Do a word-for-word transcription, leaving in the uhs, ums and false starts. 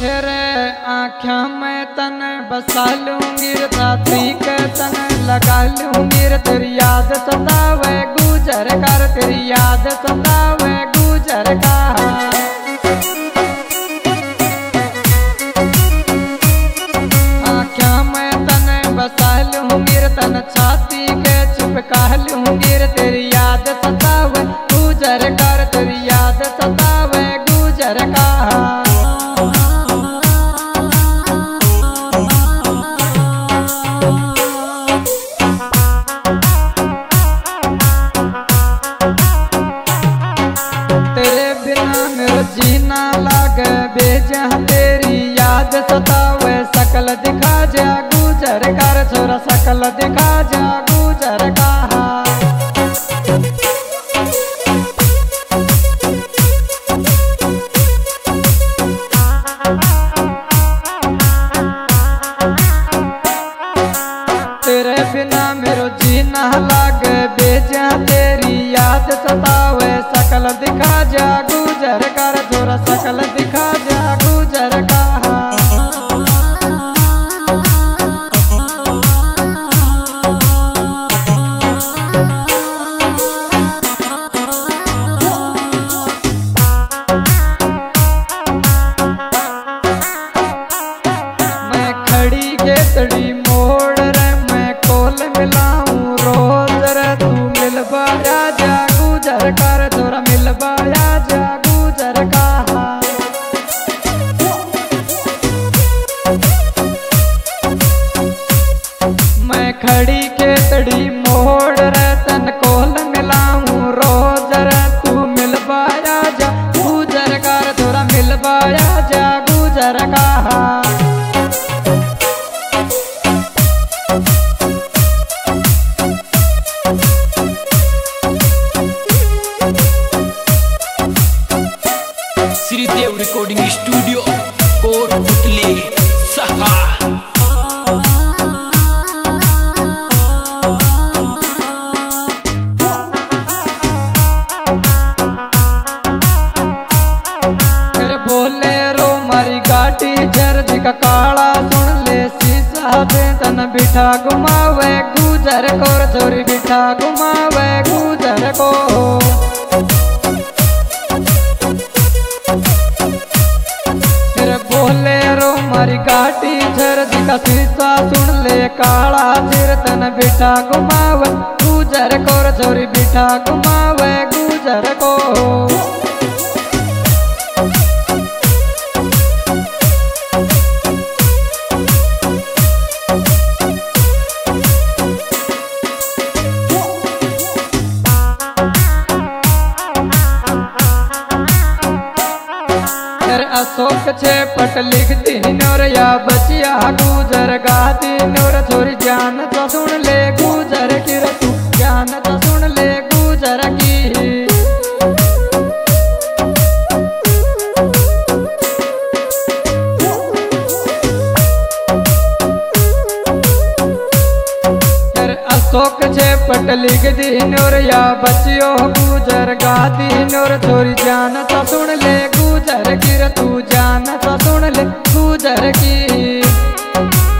तेरे आँखों में तन बसा लूंगी, रात्रि के तन लगा लूंगी। तेरी याद सतावे गुजर कर, तेरी याद सतावे गुजर का। आँखों में तन बसा लूंगी, तन छाती के चिपका लूंगी। तेरी याद सतावे गुजर कर, तेरी याद सतावे गुजर का। जीना लागे बेजा, तेरी याद सतावे सकल दिखा जा गुजर कर। छोरा सकल दिखा जा गुजर का। तेरे बिना मेरो जीना लागे बेजा, तेरी याद सतावे सकल दिखा जा गुजर कर। छोरा सकल दिखा जा गुजर का। मैं खड़ी गेतड़ी मोड़ रे, मैं कोल मिलाऊं रोज रे। तू मिलवाया जा गुजर कर, छोरा मिलवाया जा गुजर का। मैं खड़ी खेतड़ी मोड़ रे, तन कोल मिलाऊं रोज रे। तू मिलवाया जा गुजर कर, छोरा मिलवाया जा गुजर का। श्रीदेव रिकॉर्डिंग स्टूडियो कोटपुतली सहा। फिर बोले रो मारी गाड़ी जर्जी का काला, सुन ले शीशा पे तन बिठा घुमावे गुजर को। छोरी बिठा घुमावे गुजर को। बोले रो मारी गाड़ी झरदी का शीशा, सुन ले काला सिर तन बिठा घुमावे गुजर को। छोरी बिठा घुमावे गुजर को। अशोक छे पट लिख दी नोर या बचिया गुजर गाती नोर। छोरी जान तो सुन ले गुजर की, तू जान तो सुन ले गुजर की। अशोक छे पट लिख दी नोर या बचियो गुजर गाती नोर। छोरी जान तो सुन ले गुजर की, तू जान तो सुन ले गुजर की।